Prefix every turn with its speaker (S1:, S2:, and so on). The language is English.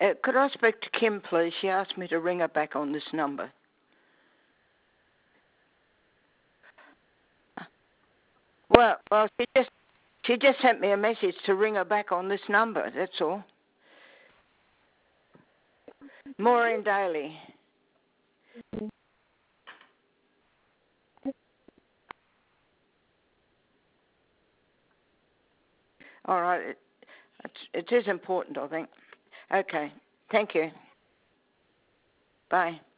S1: Could I speak to Kim, please? She asked me to ring her back on this number. Well, she just sent me a message to ring her back on this number. That's all. Maureen Daly. All right. It is important, I think. Okay. Thank you. Bye.